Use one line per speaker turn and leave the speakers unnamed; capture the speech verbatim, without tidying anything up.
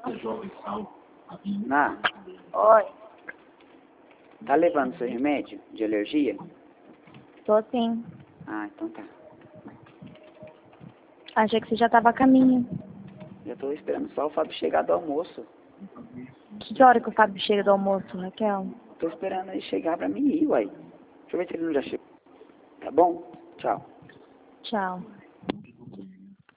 Ná,
Oi,
tá levando seu remédio de alergia?
tô sim.
Ah, então tá.
Achei que você já tava a caminho.
Já tô esperando só o Fábio chegar do almoço.
Que hora que o Fábio chega do almoço, Raquel?
Tô esperando ele chegar pra mim ir, uai. Deixa eu ver se ele não já chegou. Tá bom? Tchau.
Tchau.